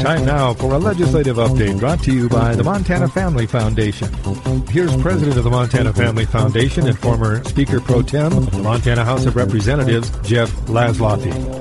Time now for a legislative update brought to you by the Montana Family Foundation. Here's President of the Montana Family Foundation and former Speaker Pro Tem of the Montana House of Representatives, Jeff Laszloffy.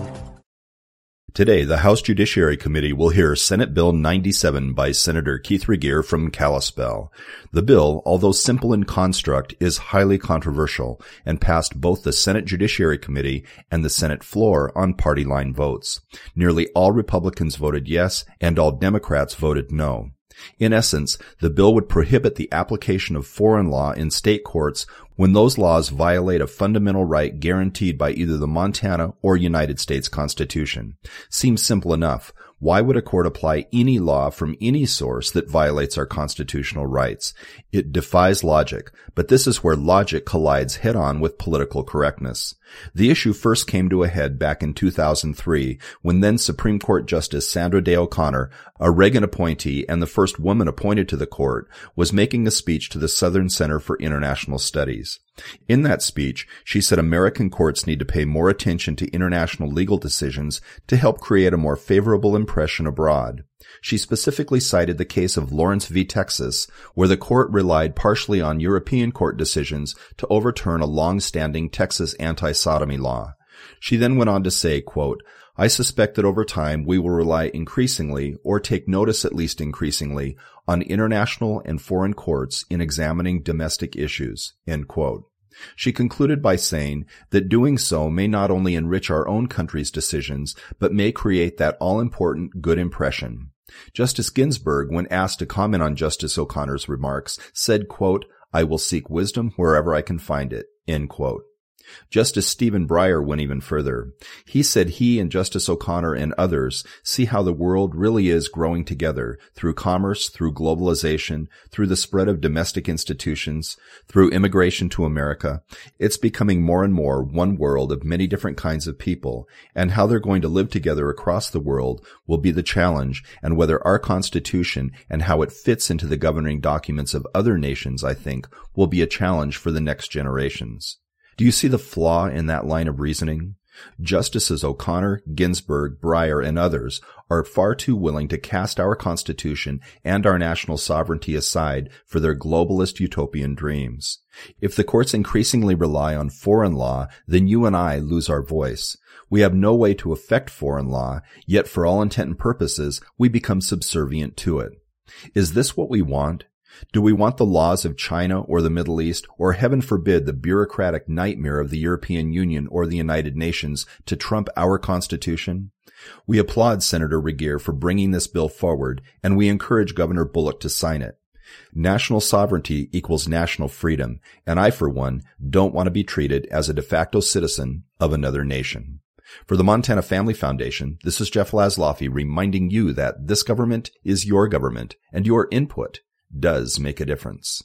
Today, the House Judiciary Committee will hear Senate Bill 97 by Senator Keith Regehr from Kalispell. The bill, although simple in construct, is highly controversial and passed both the Senate Judiciary Committee and the Senate floor on party line votes. Nearly all Republicans voted yes, and all Democrats voted no. In essence, the bill would prohibit the application of foreign law in state courts when those laws violate a fundamental right guaranteed by either the Montana or United States Constitution. Seems simple enough. Why would a court apply any law from any source that violates our constitutional rights? It defies logic, but this is where logic collides head-on with political correctness. The issue first came to a head back in 2003 when then Supreme Court Justice Sandra Day O'Connor, a Reagan appointee and the first woman appointed to the court, was making a speech to the Southern Center for International Studies. In that speech, she said American courts need to pay more attention to international legal decisions to help create a more favorable impression abroad. She specifically cited the case of Lawrence v. Texas, where the court relied partially on European court decisions to overturn a long-standing Texas anti-sodomy law. She then went on to say, quote, I suspect that over time we will rely increasingly, or take notice at least increasingly, on international and foreign courts in examining domestic issues, end quote. She concluded by saying that doing so may not only enrich our own country's decisions, but may create that all-important good impression. Justice Ginsburg, when asked to comment on Justice O'Connor's remarks, said, quote, I will seek wisdom wherever I can find it, end quote. Justice Stephen Breyer went even further. He said he and Justice O'Connor and others see how the world really is growing together through commerce, through globalization, through the spread of domestic institutions, through immigration to America. It's becoming more and more one world of many different kinds of people, and how they're going to live together across the world will be the challenge, and whether our Constitution and how it fits into the governing documents of other nations, I think, will be a challenge for the next generations. Do you see the flaw in that line of reasoning? Justices O'Connor, Ginsburg, Breyer, and others are far too willing to cast our Constitution and our national sovereignty aside for their globalist utopian dreams. If the courts increasingly rely on foreign law, then you and I lose our voice. We have no way to affect foreign law, yet for all intent and purposes, we become subservient to it. Is this what we want? Do we want the laws of China or the Middle East, or heaven forbid the bureaucratic nightmare of the European Union or the United Nations to trump our Constitution? We applaud Senator Regehr for bringing this bill forward, and we encourage Governor Bullock to sign it. National sovereignty equals national freedom, and I, for one, don't want to be treated as a de facto citizen of another nation. For the Montana Family Foundation, this is Jeff Laszloffy reminding you that this government is your government, and your input does make a difference.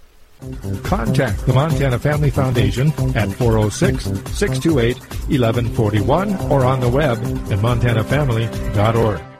Contact the Montana Family Foundation at 406-628-1141 or on the web at montanafamily.org.